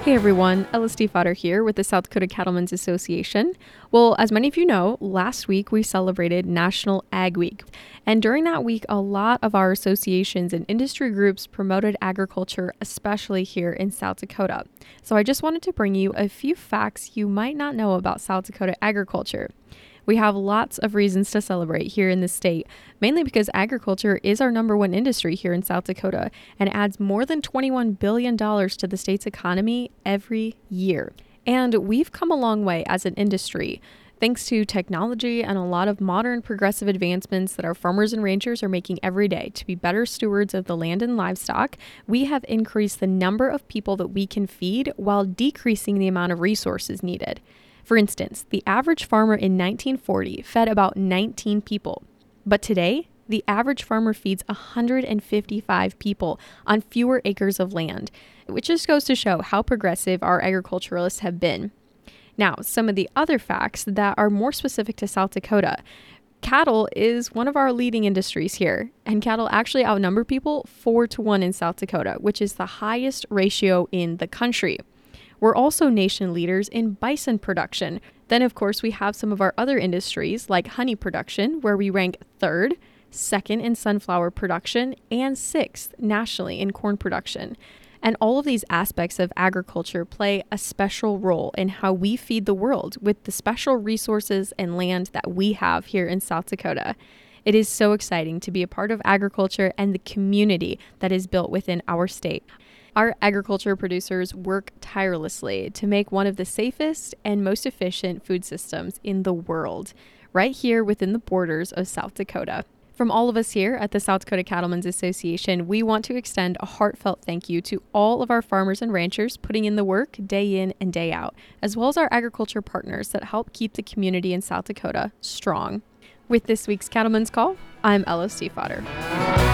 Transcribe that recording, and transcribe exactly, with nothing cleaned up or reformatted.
Hey everyone, Ella Stiefvater here with the South Dakota Cattlemen's Association. Well, as many of you know, last week we celebrated National Ag Week. And during that week, a lot of our associations and industry groups promoted agriculture, especially here in South Dakota. So I just wanted to bring you a few facts you might not know about South Dakota agriculture. We have lots of reasons to celebrate here in the state, mainly because agriculture is our number one industry here in South Dakota and adds more than twenty-one billion dollars to the state's economy every year. And we've come a long way as an industry. Thanks to technology and a lot of modern progressive advancements that our farmers and ranchers are making every day to be better stewards of the land and livestock, we have increased the number of people that we can feed while decreasing the amount of resources needed. For instance, the average farmer in nineteen forty fed about nineteen people, but today, the average farmer feeds one hundred fifty-five people on fewer acres of land, which just goes to show how progressive our agriculturalists have been. Now, some of the other facts that are more specific to South Dakota. Cattle is one of our leading industries here, and cattle actually outnumber people four to one in South Dakota, which is the highest ratio in the country. We're also nation leaders in bison production. Then, of course, we have some of our other industries like honey production, where we rank third, second in sunflower production, and sixth nationally in corn production. And all of these aspects of agriculture play a special role in how we feed the world with the special resources and land that we have here in South Dakota. It is so exciting to be a part of agriculture and the community that is built within our state. Our agriculture producers work tirelessly to make one of the safest and most efficient food systems in the world, right here within the borders of South Dakota. From all of us here at the South Dakota Cattlemen's Association, we want to extend a heartfelt thank you to all of our farmers and ranchers putting in the work day in and day out, as well as our agriculture partners that help keep the community in South Dakota strong. With this week's Cattlemen's Call, I'm Ella Stiefvater.